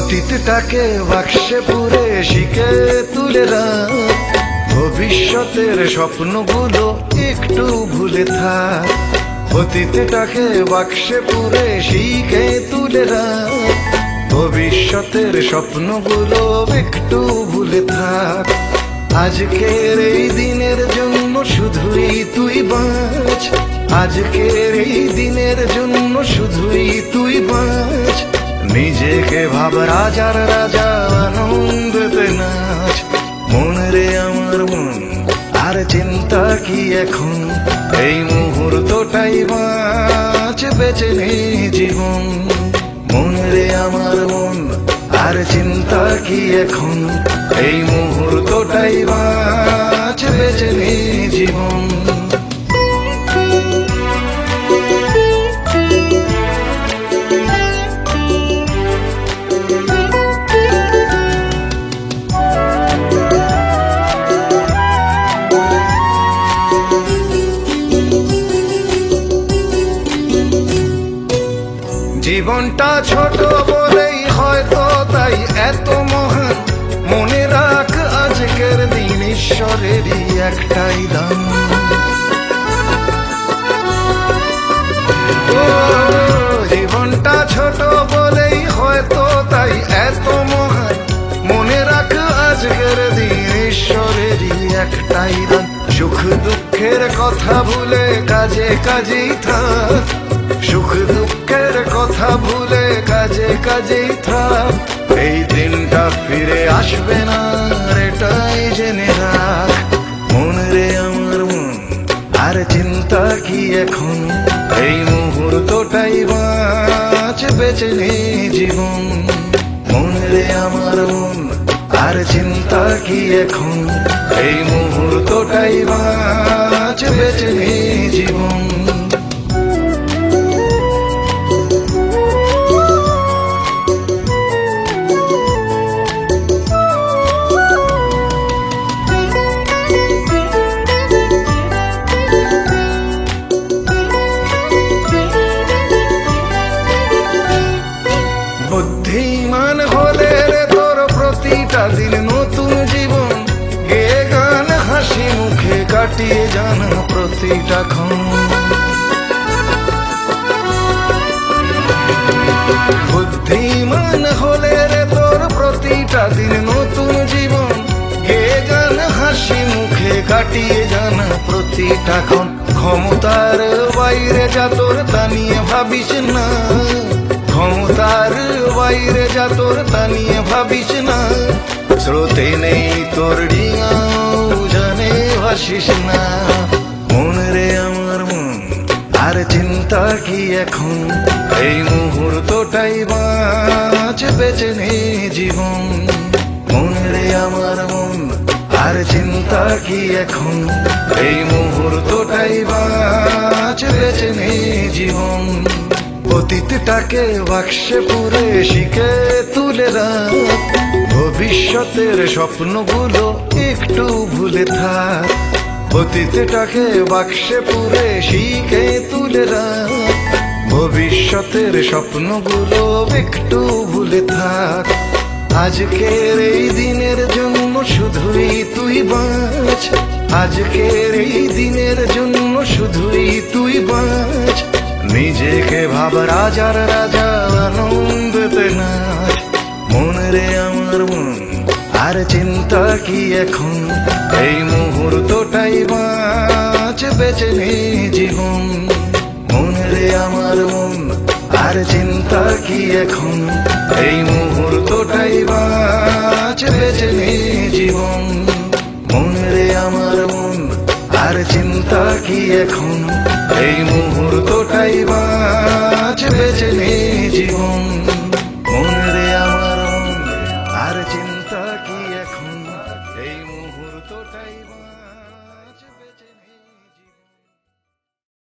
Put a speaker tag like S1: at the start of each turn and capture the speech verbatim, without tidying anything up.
S1: অতীতটাকে বাক্সে পুরে শিখে তুলে রাখ, ভবিষ্যতের স্বপ্নগুলো একটু ভুলে থাক। অতীতটাকে বাক্সে পুরে শিখে তুলে রাখ, ভবিষ্যতের স্বপ্নগুলো একটু ভুলে থাক। আজকের এই দিনের জন্য শুধুই তুই বাঁচ, আজকের এই দিনের জন্য শুধুই তুই বাঁচ। নিজেকে ভাব রাজার রাজা, আনন্দেতে নাচ। মন রে আমার মন, আর চিন্তা কি এখন, এই মুহূর্তটাই বাঁচ, বেঁচে নে জীবন। মন রে আমার মন, আর চিন্তা কি এখন, এই মুহূর্তটাই বাঁচ, বেঁচে নে জীবন। জীবনটা ছোট বলেই হয়তো তাই এত মহান, মনে রাখ আজকের দিন ঈশ্বরেরই একটাই দান। ও জীবনটা ছোট বলেই হয়তো তাই এত মহান, মনে রাখ আজকের দিন ঈশ্বরেরই একটাই দান। সুখ দুঃখের কথা ভুলে কাজে কাজেই থাক, সুখ দুঃখের কথা ভুলে কাজে কাজেই থাক। এই দিনটা ফিরে আসবে না, এটাই জেনে রাখ। মন রে আমার মন, আর চিন্তা কি এখন, এই মুহূর্তটাই বাঁচ, বেঁচে নে জীবন। মন রে আমার মন, আর চিন্তা কি এখন, এই মুহূর্তটাই বাঁচ, বেঁচে নে জীবন। বুদ্ধিমান হলে রে তোর প্রতিটা দিন নতুন জীবন, গে গান হাসি মুখে কাটিয়ে জানা প্রতিটা ক্ষণ। বুদ্ধিমান হলে রে তোর প্রতিটা দিন নতুন জীবন, গে গান হাসি মুখে কাটিয়ে জানা প্রতিটা ক্ষণ। ক্ষমতার বাইরে যা তোর তা নিয়ে ভাবিস না, ক্ষমতার বাইরে যা তোর তা নিয়ে ভাবিস না। স্রোতে নেই তোর ডিঙাও জানে ভাসিস না। মন রে আমার মন, আর চিন্তা কি এখন, এই মুহূর্তটাই বাঁচ, বেঁচে নে জীবন। মন রে আমার মন, আর চিন্তা কি এখন, এই মুহূর্তটাই বাঁচ, বেঁচে নে জীবন। অতীতটাকে বাক্সে পুরে শিখে তুলে রাখ, ভবিষ্যতের স্বপ্নগুলো একটু ভুলে থাক। অতীতটাকে বাক্সে পুরে শিখে তুলে রাখ, ভবিষ্যতের স্বপ্নগুলো একটু ভুলে থাক। আজকের এই দিনের জন্য শুধুই তুই বাঁচ, আজকের এই দিনের জন্য শুধুই তুই বাঁচ। নিজেকে ভাব রাজার রাজা, আনন্দেতে নাচ। মন রে আমার মন, আর চিন্তা কি এখন, এই মুহূর্তটাই বাঁচ, বেঁচে নে জীবন। মন রে আমার মন, আর চিন্তা কি এখন, এই মুহূর্তটাই বাঁচ, বেঁচে নে জীবন। মন রে আমার মন, আর চিন্তা কি এখন, এই মুহূর্তটাই বাঁচ, বেঁচে নে জীবন।